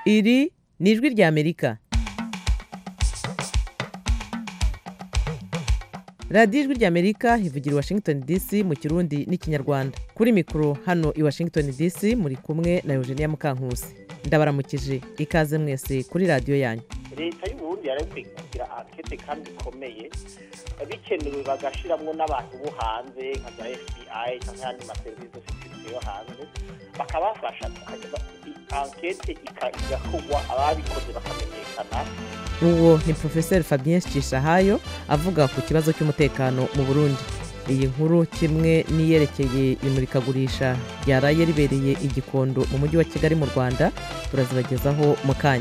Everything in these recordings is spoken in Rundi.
Iri ni ijwi ry'Amerika. radiyo ijwi ry'Amerika ivugira i Washington DC mu Kirundi n'Ikinyarwanda. Kuri mikoro hano i Washington DC muri kumwe na Eugenia Mukankusi. Ndabaramukije ikaze mwese kuri radiyo yanyu. Leta y'u Burundi yarabikwiye kugira ankete kandi ikomeye bikenewe bagashiramwo n'abantu bo hanze nka za FBI cyangwa ayandi maserivisi security yo hanze bakabafasha ankete igakorwa ababikoze bakamenyekana. Uwo ni Professor Fabien Cishahayo avuga ku kibazo cy'umutekano mu Burundi. Iyi nkuru kimwe niyerekeye imurikagurisha ryaraye ribereye i Gikondo mu mujyi wa Kigali mu Rwanda turazibagezaho mu kanya.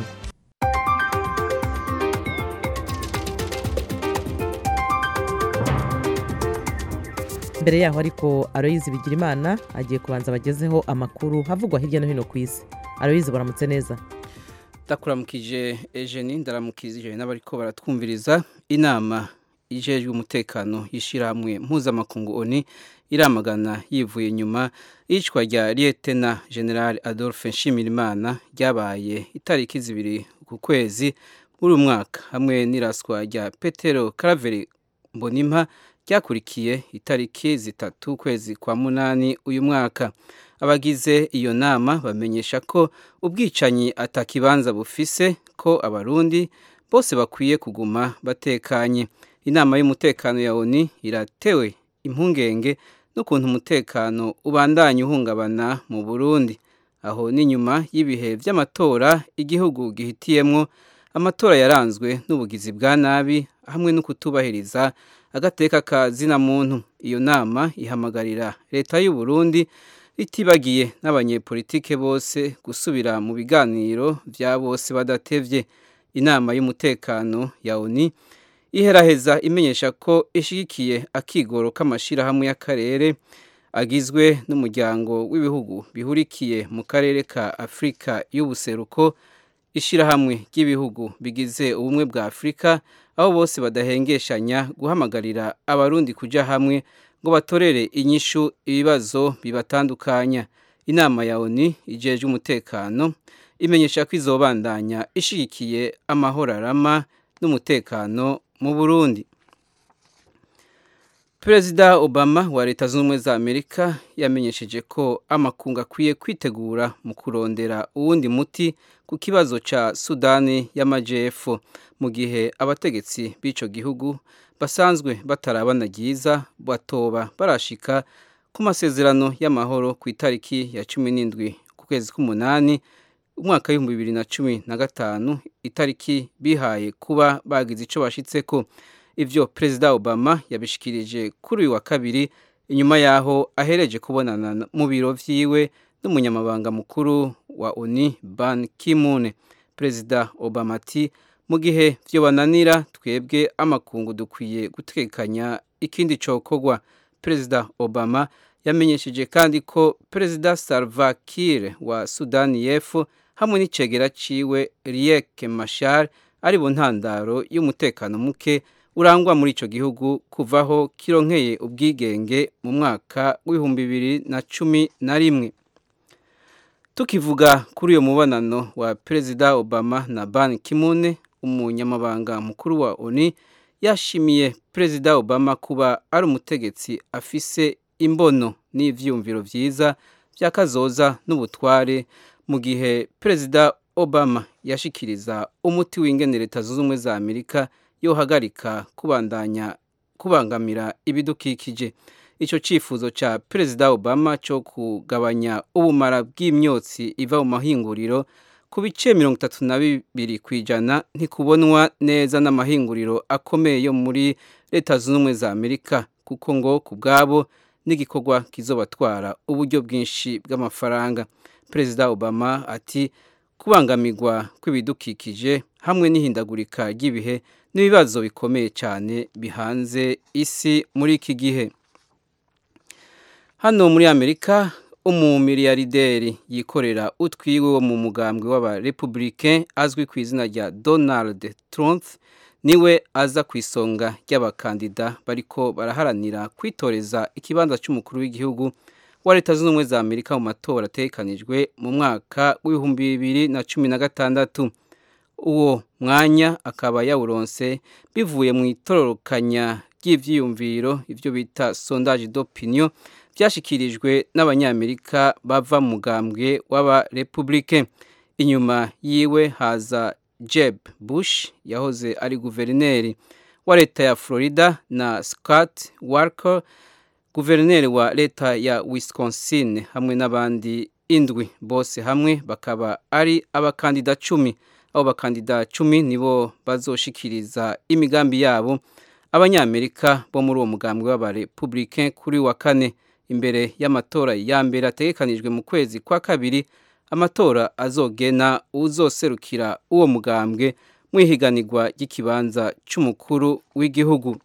Mbere yaho ariko Aloyizi Bigirimana agiye kubanza bagezeho amakuru havugwa hirya no hino ku isi. Aloyizi, baramutse neza? Ndakuramukije Eugenie, ndaramukije n'abariko baratwumviriza. Inama ijejwe umutekano y'ishirahamwe mpuzamakungu ONU iramagana yivuye nyuma y'icwa rya Lieutenant General Adolphe Nshimirimana ryabaye itariki 2 ku kwezi muri uyu mwaka, hamwe n'iraswa rya Petero Karaveri Mbonimpa ryakurikiye itariki 3 kwezi kwa munani uyu mwaka. Abagize iyo nama bamenyesha ko ubwicanyi atakibanza bufise, ko abarundi bose bakwiye kuguma batekanye. Inama y'umutekano ya ONU iratewe impungenge n'ukuntu umutekano ubandanya uhungabana mu Burundi. Aho ni nyuma y'ibihe vy'amatora igihugu gihitiyemwo, amatora yaranzwe n'ubugizi bwa nabi hamwe no kutubahiriza agateka ka zina muntu. Iyo nama ihamagarira leta y'u Burundi itibagiye n'abanyepolitike bose gusubira mu biganiro vya bose badatevye. Inama y'umutekano ya ONU iheraheza imenyesha ko ishigikiye akigoro k'amashirahamwe y'akarere agizwe n'umuryango w'ibihugu bihurikiye mu karere ka Afrika y'ubuseruko, ishirahamwe ry'ibihugu bigize ubumwe bwa Afrika, aho bose badahengeshanya guhamagarira abarundi kuja hamwe ngo batorere inyishu ibibazo bibatandukanya. Inama ya ONU ijejwe umutekano imenyesha ko izobandanya ishigikiye amahoro arama n'umutekano mu Burundi. Perezida Obama wa Leta Zunze Ubumwe za Amerika yamenyesheje ko amakungu akwiye kwitegura mu kurondera uwundi muti ku kibazo ca Sudani y'Amajepfo, mu gihe abategetsi b'ico gihugu basanzwe batarabana ryiza batoba barashika ku masezerano y'amahoro ku itariki ya 17 ku kwezi k'umunani umwaka wa 2015, itariki bihaye kuba bagize ico bashitseko. Ivyo Perezida Obama yabishikirije kuri uyu wa kabiri inyuma yaho ahereje kubonana mu biro vyiwe n'umunyamabanga mukuru wa ONU Ban Ki-moon. Perezida Obama ati, mu gihe vyo bananira twebwe amakungu dukwiye gutekanya ikindi cokorwa. Perezida Obama yamenyesheje kandi ko Perezida Salva Kiir wa Sudani y'Epfo hamwe n'icegera ciwe Riek Machar ari bo ntandaro y'umutekano muke urangwa muri ico gihugu kuvaho kironkeye ubwigenge mu mwaka w'2011. Tukivuga kuri uyo mubonano wa Perezida Obama na Ban Ki-moon, umunyamabanga mukuru wa ONU yashimiye Perezida Obama kuba ari umutegetsi afise imbono n'ivyumviro vyiza vyakazoza n'ubutware, mu gihe Perezida Obama yashikiriza umuti w'ingene Leta Zunze Ubumwe za Amerika yohagarika kubangamira ibidukikije. Ico cifuzo ca Perezida Obama cyo kugabanya ubumara bw'imyotsi iva mu mahinguriro ku bice 32% ntikubonwa neza n'amahinguriro akomeye yo muri Leta Zunze Ubumwe za Amerika, kuko ngo kubwabo n'igikorwa kizobatwara uburyo bwinshi bw'amafaranga. Perezida Obama ati, kubangamirwa kw'ibidukikije hamwe n'ihindagurika ry'ibihe n'ibibazo bikomeye cyane bihanze isi muri iki gihe. Hano muri Amerika, umumiliyarderi yikorera utwiwe wo mu mugambwe w'aba-Republicain azwi ku izina rya Donald Trump niwe aza ku isonga ry'abakandida bariko baraharanira kwitoreza ikibanza cy'umukuru w'igihugu wa leta zunze ubumwe za Amerika mu matora ategekanijwe mu mwaka w'ibihumbi 2016. Uwo mwanya akaba yawuronse bivuye mu itororokanya ry'ivyiyumviro ivyo bita sondage d'opinion byashikirijwe n'abanyamerika bava mu mugambwe w'aba Republicain. Inyuma yiwe haza Jeb Bush yahoze ari guverineri wa leta ya Florida na Scott Walker guverineri wa leta ya Wisconsin hamwe n'abandi indwi, bose hamwe bakaba ari abakandida 10. Abo bakandida 10 nibo bazoshikiriza imigambi yabo abanyamerika bo muri uwo mugambwe w'aba Republicain kuri wa kane, imbere y'amatora ya mbere ategekanijwe mu kwezi kwa kabiri. Amatora azogena uzoserukira uwo mugambwe mu ihiganirwa ry'ikibanza cy'umukuru w'igihugu.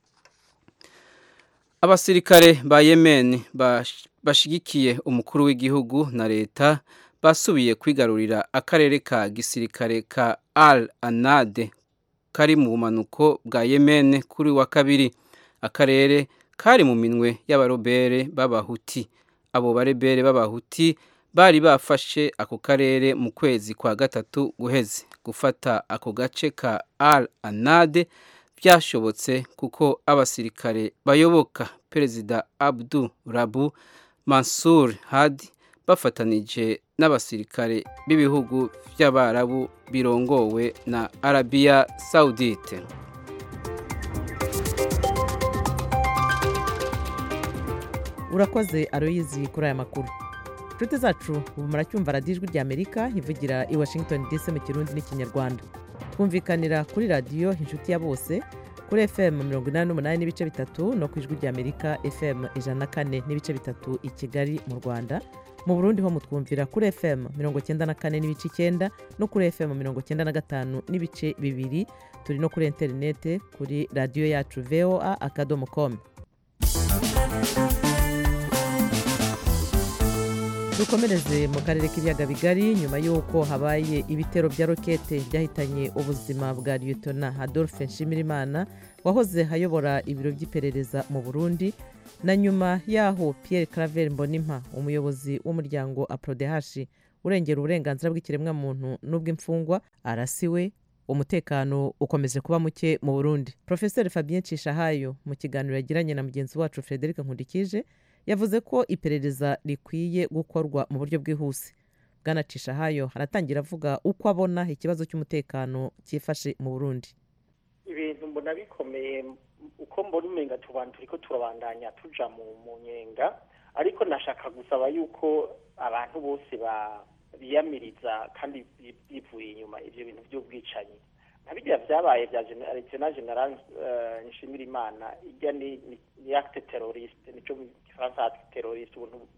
Abasirikare ba Yemen bashigikiye umukuru w'igihugu na leta basubiye kwigarurira akarere ka gisirikare ka Al-Anad kari mu bumanuko bwa Yemen kuri wa kabiri. Akarere kari mu minwe y'abarobere b'abahuti. Abo barebere b'abahuti bari bafashe ako karere mu kwezi kwa gatatu guheze. Gufata ako gace ka Al-Anad byashobotse kuko abasirikare bayoboka Perezida Abdu Rabu Mansur Hadi bafatanije n'abasirikare b'ibihugu by'Abarabu birongowe na Arabia Saudite. Urakoze Aloyizi kuri aya makuru. Nshuti zacu ubu muracyumva radiyo Ijwi ry'Amerika ivugira i Washington DC mu Kirundi n'Ikinyarwanda. Twumvikanira kuri radiyo Inshuti ya Bose kuri FM 88 n'ibice bitatu no ku Ijwi ry'Amerika FM 104 n'ibice bitatu i Kigali mu Rwanda. Mu Burundi ho mutwumvira kuri FM 94 n'ibice 9 no kuri FM 95 n'ibice bibiri. Turi no kuri interinete kuri radiyo yacu voa.com. Dukomereze mu karere k'ibiyaga bigari nyuma y'uko habaye ibitero bya rokete byahitanye ubuzima bwa Lieutenant Adolphe Nshimirimana wahoze hayobora ibiro by'iperereza mu Burundi, na nyuma yaho Pierre Claver Mbonimpa umuyobozi w'umuryango APRODH urengera uburenganzira bw'ikiremwa muntu n'ubw'imfungwa arasiwe, umutekano ukomeje kuba muke mu Burundi. Professeur Fabien Cishahayo mu kiganiro yagiranye na mugenzi wacu Frederic Nkundikije yavuze ko iperereza rikwiye gukorwa mu buryo bwihuse. Bwana Cishahayo haratangira avuga uko abona ikibazo cy'umutekano cyifashe mu Burundi. Ibintu mbona bikomeye uko mbona umenga tubantu turiko turabandanya tuja mu nyenga, ariko nashaka gusaba yuko abantu bose biyamiriza kandi bivuye inyuma ivyo bintu by'ubwicanyi nabijya byabaye bya General Nshimirimana ijya ni acte terroriste nico mu Faransa acte terroriste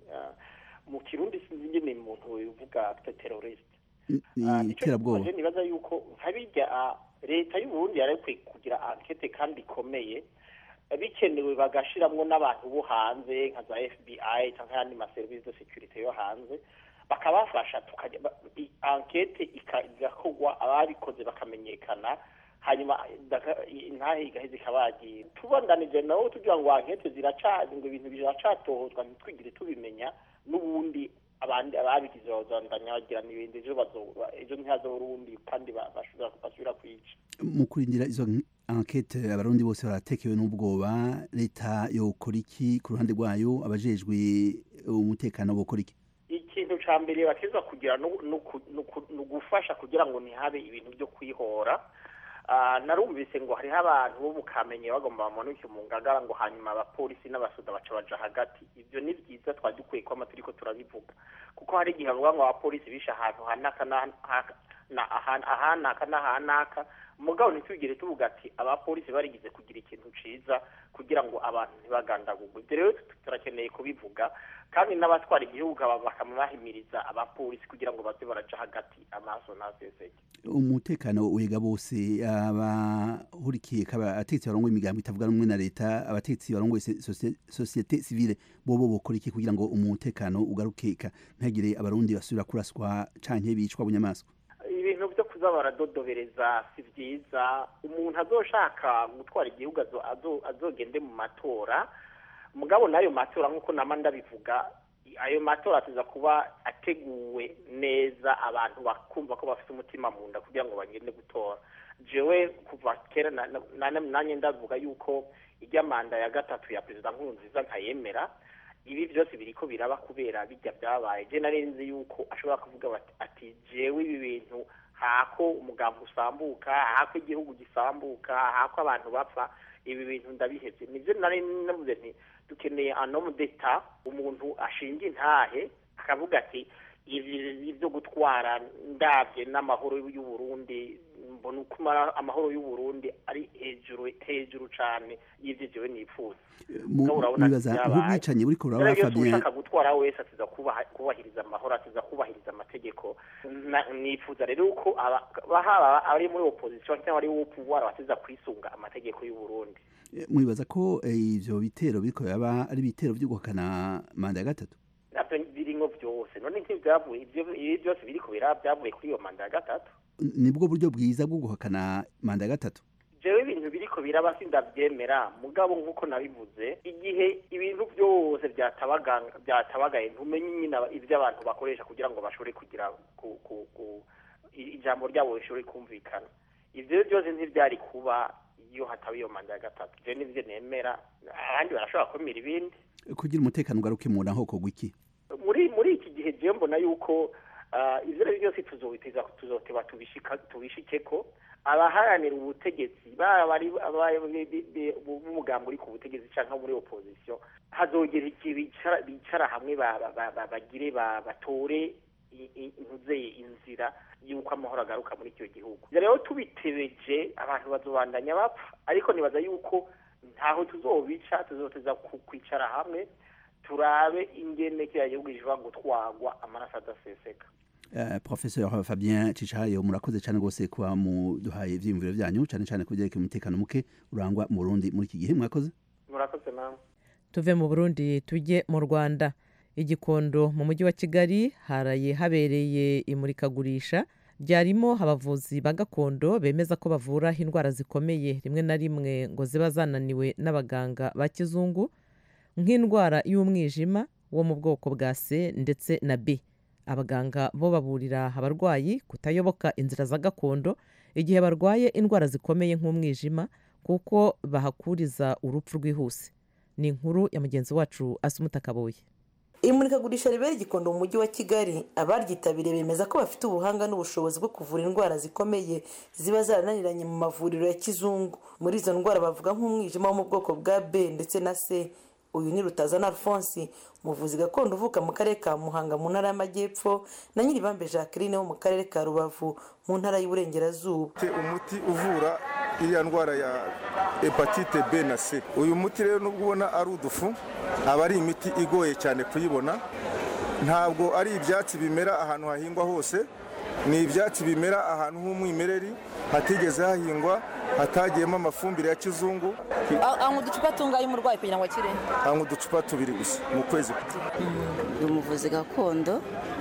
mu Kirundi sinzi ni umuntu uvuga acte terroriste iterabwoba. Nibaza yuko nkabijya leta y'u Burundi yarekwe kugira enquête kandi ikomeye bikenewe bagashiramwo n'abantu bo hanze nka za FBI cyangwa andi ma service de sécurité yo hanze bakabafasha tukajya enquête igakorwa ababikoze bakamenyekana, hanyuma intahe igaheze kabagiye tubandanije nawo tugira ngo enquête ziracaje ngo ibintu biracatohozwa ntitwigire tubimenya n'ubundi abandi ababigize bazandanya bagira n'ibindi ejo ntihazo Burundi kandi basubira kwica. Mu kurindira izo enquête abarundi bose baratekewe n'ubwoba, leta yokora iki ku ruhande rwayo, abajejwe umutekano bokora iki? Ikintu ca mbere bakizwa kugira no gufasha kugira ngo ntihabe ibintu byo kwihora. Narumvise ngo hariho abantu bo mukamenye bagomba bamanuke mu ngagara ngo hanyuma abapolisi n'abasoda baca baja hagati. Ibyo ni byiza twadukwiye ko amaturiko turabivuga, kuko hari igihe ngo abapolisi bisha ahantu hanaka mugabo ntitugire tuvuga ati abapolisi barigize kugira ikintu ciza kugira ngo abantu ntibagandagurwe. Rero turakeneye kubivuga kandi n'abatwara igihugu bakamahimiriza abapolisi kugira ngo baze baraja hagati amaso naseseke. Umutekano wega bose abahurikiye kaba atetsi barongo imigambo itavuga rumwe na leta, abatetsi barongo societe civile bobo bokora iki kugira ngo umutekano ugarukeka ntagire abarundi basubira kuraswa canke bicwa bunyamaswa? Ibintu byo kuza baradodobereza si byiza. Umuntu azoshaka gutwara igihugu azogende mu matora, mugabo nayo matora nkuko nama ndabivuga ayo matora ateza kuba ateguwe neza abantu bakumva ko bafite umutima mu nda kugira ngo bagende gutora. Jewe kuva kera nanye ndavuga yuko ijya manda ya gatatu ya Perezida Nkurunziza nkayemera. Ibi byose biriko biraba kubera bijya byabaye. Je narenze yuko ashobora kuvuga ati jewe ibi bintu hako umugambo usambuka, hako igihugu gisambuka, hako abantu bapfa, ibi bintu ndabihevye. Nivyo nari navuze nti dukeneye anomu d'etat, umuntu ashinga intahe akavuga ati ibi byo gutwara ndavye n'amahoro y'u Burundi, mbona uko amahoro y'u Burundi ari hejuru cyane y'ivyo jewe nipfuza. Mwibaza ubwicanyi buriko buraba Fabien, ushaka gutwara wese atiza kubahiriza amahoro, atiza kubahiriza amategeko. Nifuza rero uko bahaba ari muri opposition cyangwa ari wo pouvoir batiza kwisunga amategeko y'u Burundi. Mwibaza ko ivyo bitero biriko yaba ari bitero byo guhakana manda ya gatatu? Navyo biringo byose none nk'ibyavuye ivyo byose biriko biraba byavuye kuri iyo manda ya gatatu. Nibwo buryo bwiza bwo guhakana manda ya gatatu? Jewe ibintu biriko biraba sindavyemera, mugabo nkuko nabivuze, igihe ibintu byose byatabagaye ntumenye nyine ivyo abantu bakoresha kugira ngo bashobore kugira ijambo ryabo rishobore kumvikana. Ivyo byose ntivyari kuba iyo hataba iyo manda ya gatatu. Je nivyo nemera, abandi barashobora kwemera ibindi kugira umutekano ugaruke mu ntaho ko gwiki. Muri iki gihe je mbona yuko ivyo byose tuzoteba tubishikeko. Abaharanira ubutegetsi bari b'umugambo uri ku butegetsi cyangwa muri opposition, hazogera iki bicara hamwe bagire batore inzira y'uko amahoro agaruka muri icyo gihugu. Rero tubitebeje abantu bazobandanya bapfa, ariko nibaza yuko ntaho tuzobica, tuzoteza kwicara hamwe turabe ingene kiriya gihugu gishobora gutwagwa amaraso adaseseka. Professeur Fabien Cishahayo, murakoze cyane gose kuba muduhaye ivyiyumviro vyanyu cyane cyane kugereka umutekano muke urangwa mu Burundi muri iki gihe. Murakoze namwe. Tuve mu Burundi tujye mu Rwanda. Igikondo mu mujyi wa Kigali haraye habereye imurikagurisha ryarimo abavuzi ba gakondo bemeza ko bavura indwara zikomeye rimwe na rimwe ngo ziba zananiwe n'abaganga ba kizungu, nk'indwara y'umwijima wo mu bwoko bwa C ndetse na B. Abaganga bo baburira abarwayi kutayoboka inzira za gakondo igihe barwaye indwara zikomeye nk'umwijima kuko bahakuriza urupfu rwihuse. Ni inkuru ya mugenzi wacu Asumuta Kaboye. Imurikagurisha ribera Igikondo mu mujyi wa Kigali, abaryitabiriye bemeza ko bafite ubuhanga n'ubushobozi bwo kuvura indwara zikomeye ziba zarananiranye mu mavuriro ya kizungu. Muri izo ndwara bavuga nk'umwijima wo mu bwoko bwa B ndetse na C. Uyu ni Rutazana Alphonse, umuvuzi gakondo uvuka mu karere ka Muhanga mu ntara y'Amajyepfo, na Nyiribambe Jacqueline wo mu karere ka Rubavu mu ntara y'Uburengerazuba. Umuti uvura iriya ndwara ya hepatite B na C. Uyu muti rero nubwo ubona ari udufu, aba ari imiti igoye cyane kuyibona. Ntabwo ari ibyatsi bimera ahantu hahingwa hose, ni ibyatsi bimera ahantu h'umwimereri hatigeze hahingwa, hatagiyemo amafumbire ya kizungu. Angu ducupa tungaye umurwayi kugira ngo akire? Angu ducupa 2 gusa mu kwezi. Umuvuzi gakondo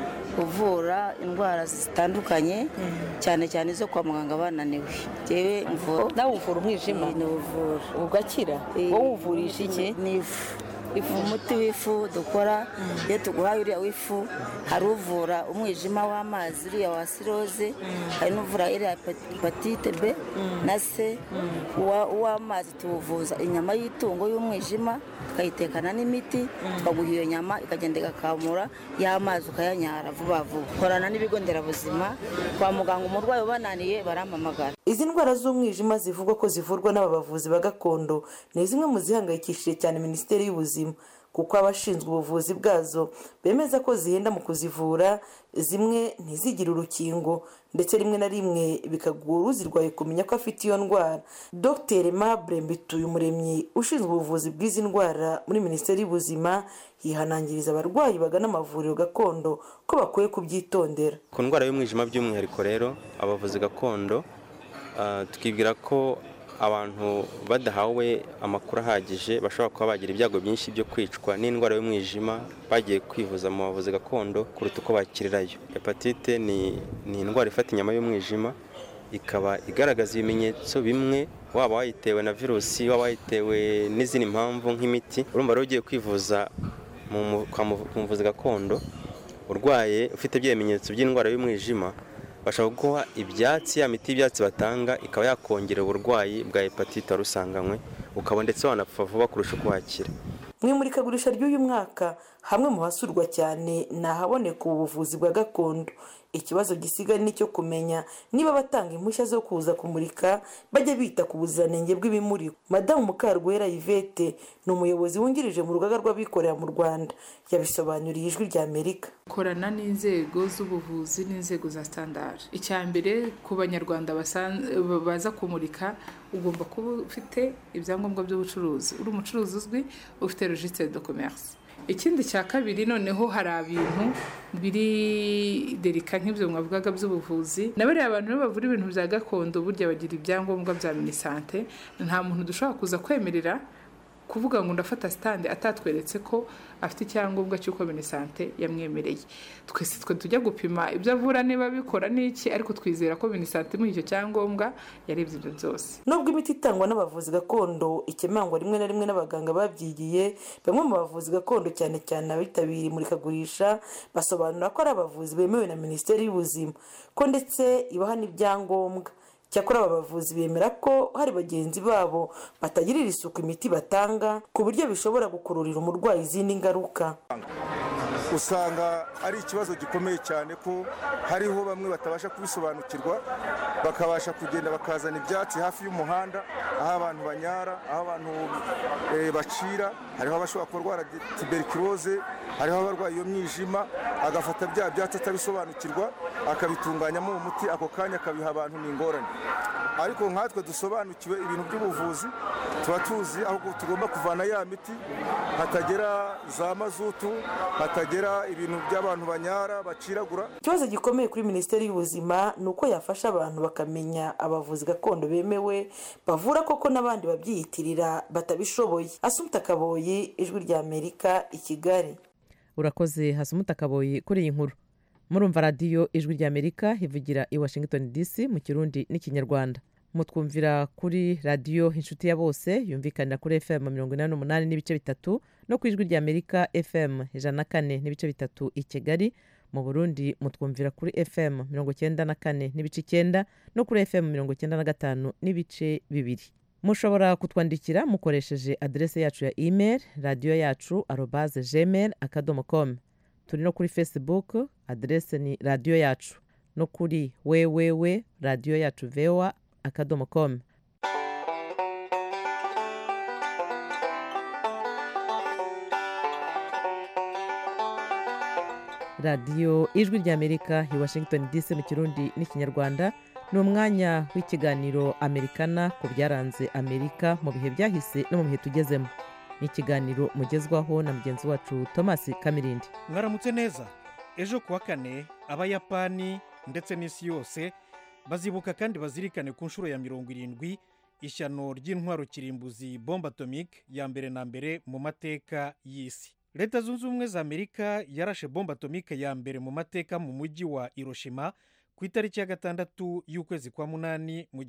uvura indwara zitandukanye cyane cyane zo kwa muganga bananiwe. Jewe mvura. Nawe uvura umwijima? Ni uvura. Ugakira? Wowe uvurisha iki? Ni ifu umuti w'ifu dukora iyo tuguhaye uriya w'ifu, hari uvura umwijima w'amazi uriya wa siroze, hari n'uvura iriya hepatite B na C. Uw'amazi tuwuvuza inyama y'itungo y'umwijima tukayitekana n'imiti, tukaguha iyo nyama ikagenda igakamura, y'amazi ukayanyara vuba vuba. Korana n'ibigo nderabuzima, kwa muganga umurwayi ubananiye barampamagara. Izi ndwara z'umwijima zivugwa ko zivurwa n'aba bavuzi ba gakondo ni zimwe mu zihangayikishije cyane Minisiteri y'Ubuzima, kuko abashinzwe ubuvuzi bwazo bemeza ko zihenda mu kuzivura, zimwe ntizigire urukingo ndetse rimwe na rimwe bikagora uzirwaye kumenya ko afite iyo ndwara. Dr Aimable Mbituyumuremyi ushinzwe ubuvuzi bw'izi ndwara muri Minisiteri y'Ubuzima yihanangiriza abarwayi bagana amavuriro gakondo ko bakwiye kubyitondera. Ku ndwara y'umwijima by'umwihariko rero abavuzi gakondo tukibwira ko abantu badahawe amakuru ahagije bashobora kuba bagira ibyago byinshi byo kwicwa n'indwara y'umwijima bagiye kwivuza mu bavuzi gakondo kuruta uko bakirirayo. Hepatite ni indwara ifata inyama y'umwijima, ikaba igaragaza ibimenyetso bimwe, waba wayitewe na virusi, waba wayitewe n'izindi mpamvu nk'imiti. Urumva rero ugiye kwivuza kwa muvuzi gakondo urwaye ufite ibimenyetso by'indwara y'umwijima bashobora guha ibyatsi, ya miti y'ibyatsi batanga ikaba yakongera uburwayi bwa hepatite warusanganywe ukaba ndetse wanapfa vuba kurusha uko wakira. mu imurikagurisha ry'uyu mwaka hamwe mu hasurwa cyane ni ahaboneka ubuvuzi bwa gakondo. Ikibazo gisigaye nicyo kumenya niba batanga impushya zo kuza kumurika bajya bita ku buziranenge bw'ibimurikwa. Madamu Mukarwera Yvette ni umuyobozi wungirije mu rugaga rw'abikorera mu Rwanda, yabisobanuriye Ijwi rya Amerika. Korana n'inzego z'ubuvuzi n'inzego za standard. Icya mbere ku banyarwanda baza kumurika ugomba kuba ufite ibyangombwa by'ubucuruzi, uri umucuruzi uzwi, ufite registre de commerce. Ikindi cya kabiri noneho hari ibintu biri derika nk'ibyo mwavugaga by'ubuvuzi, nabariya abantu bavura ibintu bya gakondo burya bagira ibyangombwa bya minisante. Nta muntu dushobora kuza kwemerera kuvuga ngo ndafata stand atatweretse ko afite icyangombwa cy'uko minisante yamwemereye. Twese tujya gupima ibyo avura niba bikora n'iki, ariko twizera ko minisante mu icyo cyangombwa yarebye ibyo byose. Nubwo imiti itangwa n'abavuzi gakondo ikemangwa rimwe na rimwe n'abaganga babyigiye, bamwe mu bavuzi gakondo cyane cyane abitabiriye imurikagurisha basobanura ko ari abavuzi bemewe na Minisiteri y'Ubuzima, ko ndetse ibaha n'ibyangombwa. Cyakora aba bavuzi bemera ko hari bagenzi babo batagirira isuku imiti batanga ku buryo bishobora gukururira umurwayi izindi ngaruka. Usanga ari ikibazo gikomeye cyane ko hariho bamwe batabasha kubisobanukirwa, bakabasha kugenda bakazana ibyatsi hafi y'umuhanda aho abantu banyara, aho abantu bacira. Hariho abashobora kurwara tuberculose, hariho abarwaye iyo mwijima, agafata bya byatsi atabisobanukirwa akabitunganyamo umuti, ako kanya akabiha abantu n'ingorane. Ariko nkatwe dusobanukiwe ibintu by'ubuvuzi tuba tuzi aho tugomba kuvana ya miti hatagera za mazutu, hatagera ibintu by'abantu banyara baciragura. Ikibazo gikomeye kuri Minisiteri y'Ubuzima ni uko yafasha abantu bakamenya abavuzi gakondo bemewe bavura koko n'abandi babyiyitirira batabishoboye. Asumta Kaboyi, Ijwi rya Amerika, i Kigali. Urakoze Hasumuta Kaboyi kuri iyi nkuru. Murumva radiyo Ijwi rya Amerika ivugira i Washington DC mu Kirundi n'Ikinyarwanda. Mutwumvira kuri radiyo Inshuti ya Bose yumvikanira kuri FM 88 n'ibice bitatu no ku Ijwi rya Amerika FM 104 n'ibice bitatu i Kigali. Mu Burundi mutwumvira kuri FM 94 n'ibice 9 no kuri FM 95 n'ibice 2. Mushobora kutwandikira mukoresheje adresse yacu ya email radio.yacu@gmail.com. Turi no kuri Facebook, adresse ni radio yacu, no kuri www.radioyacu.voa.com. Radio Ijwi rya Amerika i Washington DC mu Kirundi n'Ikinyarwanda ni umwanya w'ikiganiro Amerikana ku byaranze Amerika mu bihe byahise no mu bihe tugezemo. Ni ikiganiro mugezwaho na mugenzi wacu Thomas Kamirindi. Mwaramutse neza. Ejo kuwa kane Abayapani ndetse n'isi yose bazibuka kandi bazirikane ku nshuro ya 70 ishyano ry'intwaro kirimbuzi bombe atomique ya mbere na mbere mu mateka y'isi. Leta Zunze Ubumwe za Amerika yarashe bombe atomique ya mbere mu mateka mu mujyi wa Hiroshima ku itariki ya 6 y'ukwezi kwa 8 mu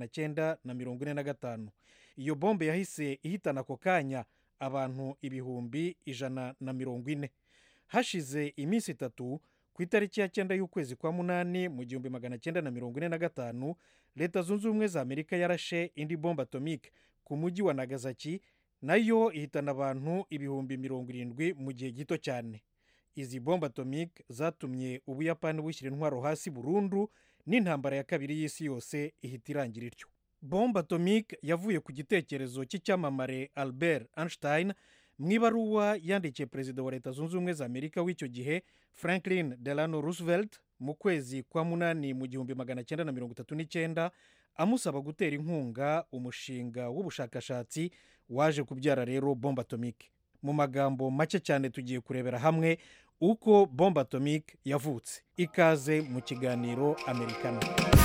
1945. Iyo bombe yahise ihitana ako kanya abantu ibihumbi 140. Hashize iminsi 3 ku itariki ya 9 y'ukwezi kwa 8 mu 1945 Leta Zunze Ubumwe za Amerika yarashe indi bombe atomique ku mujyi wa Nagasaki, nayo ihitana abantu ibihumbi 70 mu gihe gito cyane. Izi bombe atomique zatumye Ubuyapani bushyira intwaro hasi burundu n'intambara ya kabiri y'isi yose ihita irangira ityo. Bombe atomique yavuye ku gitekerezo cy'icyamamare Albert Einstein mu ibaruwa yandikiye perezida wa Leta Zunze Ubumwe za Amerika w'icyo gihe Franklin Delano Roosevelt mu kwezi kwa 8 mu 1939 amusaba gutera inkunga umushinga w'ubushakashatsi waje kubyara rero bombe atomique. Mu magambo make cyane tugiye kurebera hamwe uko bombe atomique yavutse. Ikaze mu kiganiro Amerikana.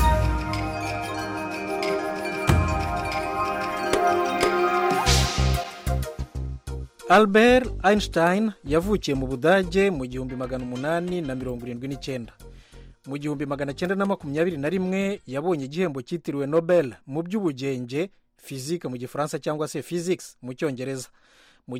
Albert Einstein yavukiye mu Budage mu 1879. Mu 1921 yabonye igihembo cyitiriwe Nobel mu by'ubugenge, physique mu gifaransa cyangwa se physics mu cyongereza. mu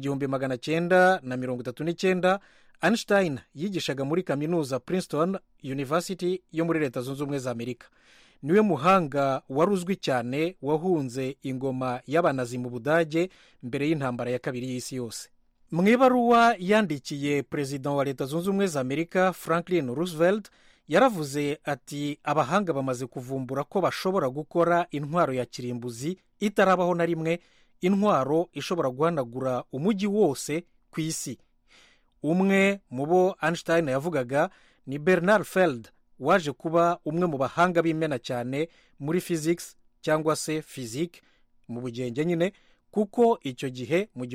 1939 Einstein yigishaga muri kaminuza Princeton University yo muri Leta Zunze Ubumwe za Amerika. Niwe muhanga wari uzwi cyane wahunze ingoma y'abanazi mu Budage mbere y'intambara ya kabiri y'isi yose. Mu ibaruwa yandikiye Perezida wa Leta Zunze Ubumwe za Amerika Franklin Roosevelt yaravuze ati abahanga bamaze kuvumbura ko bashobora gukora intwaro ya kirimbuzi itarabaho na rimwe, intwaro ishobora guhanagura umujyi wose ku isi. Umwe mu bo Einstein yavugaga ni Bernard Feld, waje kuba umwe mu bahanga b'imena cyane muri physics cyangwa se physique mu bugenge nyine, kuko icyo gihe mu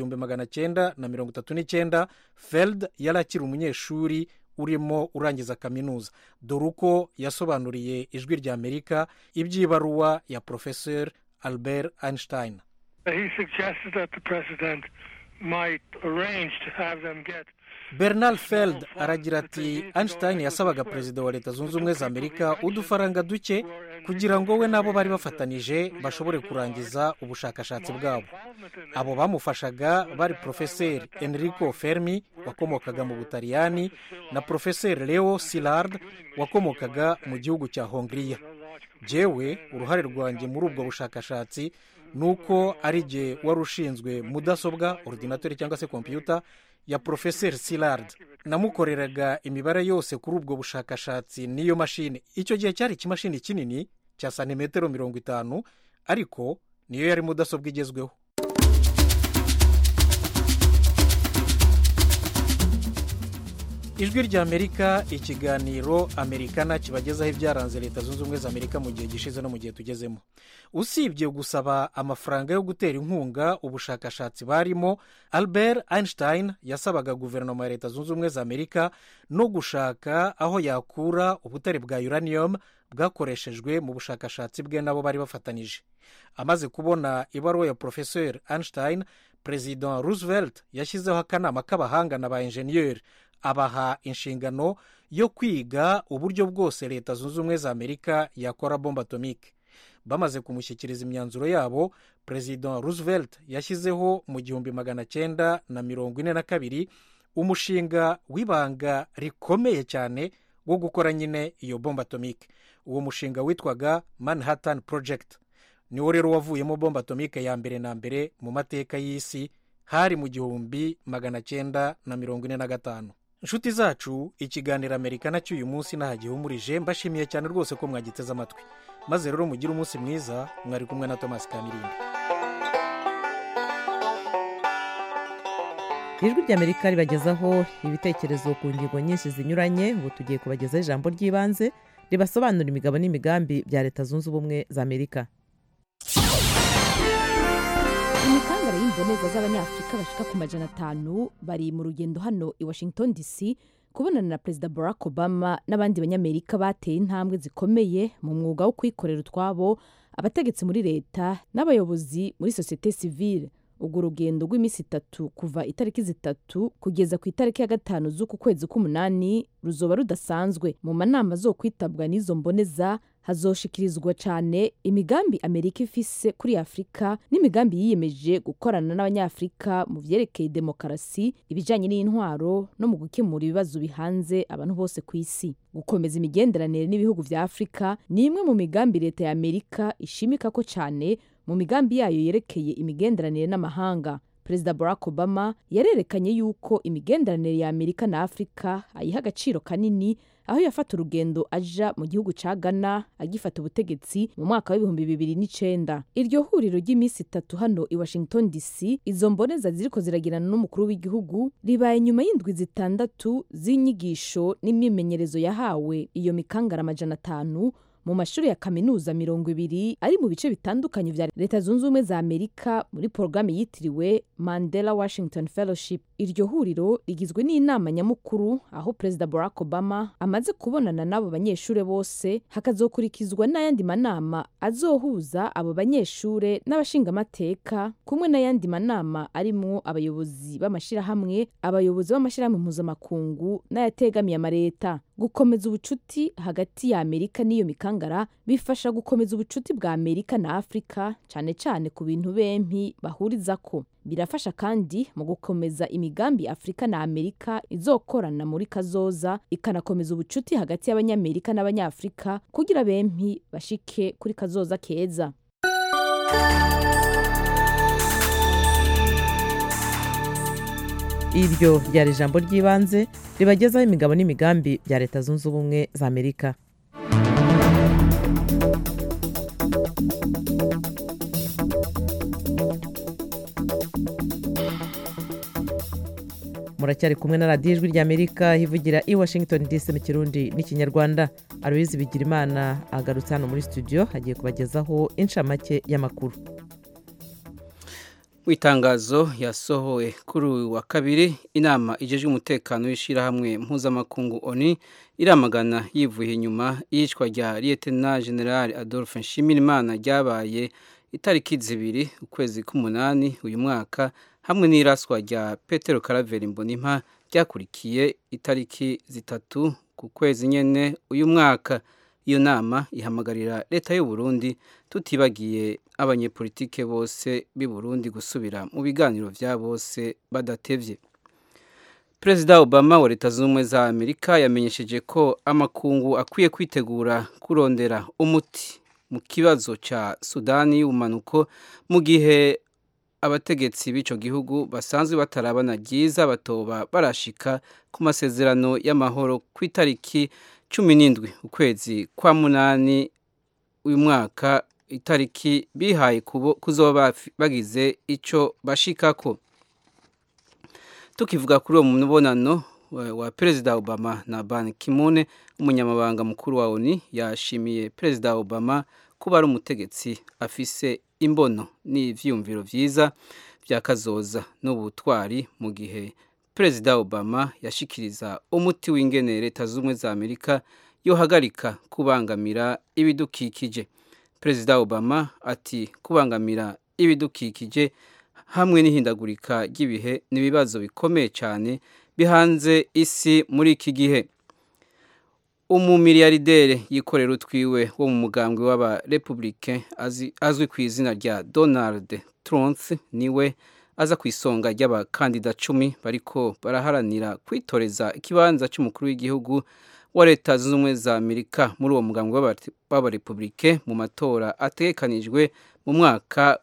1939 Feld yari akiri umunyeshuri urimo urangiza kaminuza. Dore uko yasobanuriye Ijwi rya Amerika iby'ibaruwa ya Professor Albert Einstein. He suggested that the president might arrange to have them get. Bernard Feld aragira ati Einstein yasabaga Perezida wa Leta Zunze Ubumwe za Amerika udufaranga duke kugira ngo we nabo bari bafatanije bashobore kurangiza ubushakashatsi bwabo. Abo bamufashaga bari Professor Enrico Fermi wakomokaga mu Butaliyani na Professor Leo Szilard wakomokaga mu gihugu cya Hongria. Jewe uruhare rwanjye muri ubwo bushakashatsi nuko ari je wari ushinzwe mudasobwa ordinateur cyangwa se computer ya Professor Szilard. Namukoreraga imibare yose kuri ubwo bushakashatsi n'iyo mashine. Icyo gihe cyari ikimashini kinini cya santimetero 50, ariko niyo yari mudasobwa igezweho. Ijwi rya Amerika, ikiganiro Amerikana kibagezaho ibyaranze Leta Zunze Ubumwe za Amerika mu gihe gishize no mu gihe tugezemo. Usibye gusaba amafaranga yo gutera inkunga ubushakashatsi barimo, Albert Einstein yasabaga guverinoma ya Leta Zunze Ubumwe za Amerika no gushaka aho yakura ubutare bwa uranium bwakoreshejwe mu bushakashatsi bwe nabo bari bafatanije. Amaze kubona ibaruwa ya Professor Einstein, President Roosevelt yashyizeho akanama k'abahanga na ba engineer, abaha inshingano yo kwiga uburyo bwose Leta Zunze Ubumwe za Amerika yakora bombe atomike. Bamaze kumushyikiriza imyanzuro yabo, President Roosevelt yashyizeho mu 1942 umushinga w'ibanga rikomeye cyane wo gukora nyine iyo bombe atomike. Uwo mushinga witwaga Manhattan Project. Niwo rero wavuyemo bombe atomike ya mbere na mbere mu mateka y'isi, hari mu 1945. Inshuti zacu, ikiganiro Amerikana cy'uyu munsi nahagihumurije, mbashimiye cyane rwose ko mwagiteze amatwi. Maze rero mugire umunsi mwiza. Mwari kumwe na Thomas Kamirindi. Ijwi rya Amerika ribagezaho ibitekerezo ku ngingo nyinshi zinyuranye. Ubu tugiye kubagezaho ijambo ry'ibanze ribasobanura imigabo n'imigambi bya Leta Zunze Ubumwe za Amerika. Imikangara y'imboneza z'abanyafrika bashika ku 500 bari mu rugendo hano i Washington DC kubonana na Perezida Barack Obama n'abandi banyamerika bateye intambwe zikomeye mu mwuga wo kwikorera utwabo, abategetsi muri leta n'abayobozi muri societe civile. Ubwo rugendo rw'iminsi 3 kuva itariki 3 kugeza ku itariki ya 5 z'uku kwezi k'umunani ruzoba rudasanzwe. Mu manama zo kwitabwa n'izo mboneza hazoshikirizwa cyane imigambi Amerika ifise kuri Afrika n'imigambi yiyemeje gukorana n'abanyafrika mu vyerekeye demokarasi, ibijanye n'intwaro no mu gukemura ibibazo bihanze abantu bose ku isi. Gukomeza imigenderanire n'ibihugu vya Afrika ni imwe mu migambi leta ya Amerika ishimika ko cyane mu migambi yayo yerekeye imigenderanire n'amahanga. Perezida Barack Obama yarerekanye yuko imigenderanire ya Amerika na Afrika ayiha agaciro kanini, aho yafata urugendo aja mu gihugu ca Ghana agifata ubutegetsi mu mwaka wa 2009. Iryo huriro ry'iminsi 3 hano i Washington DC, izo mboneza ziriko ziragirana n'umukuru w'igihugu, ribaye nyuma y'indwi 6 z'inyigisho n'imyimenyerezo yahawe iyo mikangara 500 mu mashuri ya kaminuza 200 ari mu bice bitandukanye vya Leta Zunze Ubumwe za Amerika muri programu yitiriwe Mandela Washington Fellowship. Iryo huriro rigizwe n'inama nyamukuru aho Perezida Barack Obama amaze kubonana n'abo banyeshure bose, hakazokurikizwa n'ayandi manama azohuza abo banyeshure n'abashingamateka, kumwe n'ayandi manama arimo abayobozi b'amashirahamwe, abayobozi b'amashirahamwe mpuzamakungu n'ayategamiye amareta. Gukomeza ubucuti hagati ya Amerika n'iyo mikangara mikangara bifasha gukomeza ubucuti bwa Amerika na Afrika cyane cyane ku bintu bempi bahurizako. Birafasha kandi mu gukomeza imigambi Afrika na Amerika izokorana muri kazoza, ikanakomeza ubucuti hagati y'abanyamerika n'abanyafrika kugira bempi bashike kuri kazoza keza. Iryo ryari ijambo ry'ibanze ribagezaho imigabo n'imigambi bya Leta Zunze Ubumwe za Amerika. Muracyari kumwe na radiyo ijwi ry'Amerika ivugira i Washington DC mu Kirundi n'Ikinyarwanda. Aloyizi Bigirimana agarutse hano muri studio agiye kubagezaho inshamake y'amakuru. Itangazo yasohowe kuri wa kabiri, inama ijejwe umutekano w'ishirahamwe mpuzamakungu ONU iramagana yivuye inyuma y'icwa rya Lieutenant General Adolphe Nshimirimana ryabaye itariki 2 ukwezi k'umunani uyu mwaka, hamwe n'iraswa rya Petero Karaveri Mbonimpa ryakurikiye itariki 3 ku kwezi nyene uyu mwaka. Iyo nama ihamagarira leta y'u Burundi tutibagiye abanyepolitike bose b'i Burundi gusubira mu biganiro vya bose badatevye. Perezida Obama wa Leta Zunze Ubumwe za Amerika yamenyesheje ko amakungu akwiye kwitegura kurondera umuti mu kibazo ca Sudani y'ubumanuko mu gihe abategetsi b'ico gihugu basanzwe batarabana ryiza batoba barashika ku masezerano y'amahoro ku itariki 17 ukwezi kwa munani uyu mwaka, itariki bihaye kuzoba bagize ico bashikako. Tukivuga kuri uwo mubonano wa Perezida Obama na Ban Ki-moon, umunyamabanga mukuru wa ONU yashimiye Perezida Obama kuba ari umutegetsi afise imbono n'ivyumviro vyiza vya kazoza n'ubutwari mu gihe Perezida Obama yashikiriza umuti w'ingene Leta Zunze Ubumwe za Amerika yohagarika kubangamira ibidukikije. Perezida Obama ati kubangamira ibidukikije hamwe n'ihindagurika ry'ibihe n'ibibazo bikomeye cyane bihanze isi muri iki gihe. Umumiliyardere yikorera utwiwe wo mu mugambwe w'aba-Republicain azwi ku izina rya Donald Trump niwe aza ku isonga ry'abakandida 10 bariko baraharanira kwitoreza ikibanza cy'umukuru w'igihugu wa Leta Zunze Ubumwe za Amerika muri uwo mugambwe w'aba-Republicain mu matora ategekanijwe mu mwaka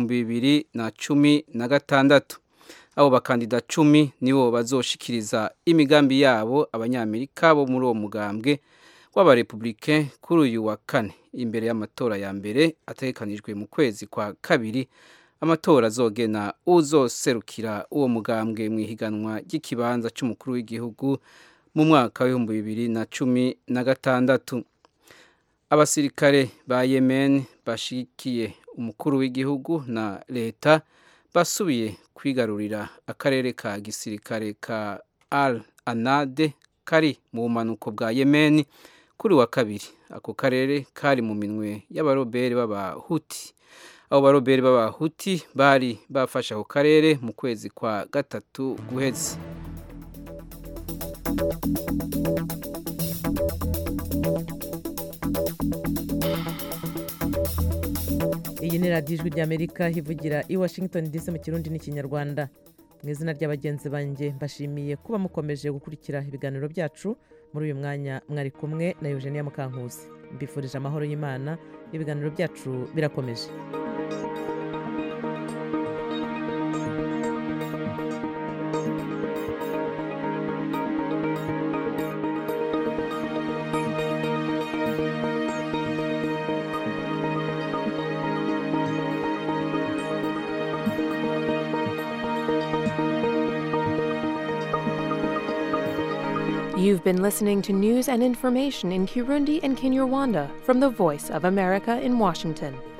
w'2016. Abo bakandida 10 nibo bazoshikiriza imigambi yabo abanyamerika bo muri uwo mugambwe w'aba-Republicain kuri uyu wa kane imbere y'amatora ya mbere ategekanijwe mu kwezi kwa kabiri. Amatora azogena uzoserukira uwo mugambwe mu ihiganwa ry'ikibanza cy'umukuru w'igihugu mu mwaka w'2016. Abasirikare ba Yemen bashikiye umukuru w'igihugu na leta basubiye kwigarurira akarere ka gisirikare ka Al-Anade kari mu bumanuko bwa Yemen kuri wa kabiri. Ako karere kari mu minwe y'abarobere b'abahuti. Abo barobere b'abahuti bari bafasha ako karere mu kwezi kwa gatatu guheze. Iyi ni radiyo ijwi ry'Amerika ivugira i Washington DC mu Kirundi n'Ikinyarwanda. Mu izina ry'abagenzi banjye mbashimiye kuba mukomeje gukurikira ibiganiro byacu. Muri uyu mwanya mwari kumwe na Eugenia Mukankusi. Mbifurije amahoro y'Imana. Ibiganiro byacu birakomeje. You've been listening to news and information in Kirundi and Kinyarwanda from the Voice of America in Washington.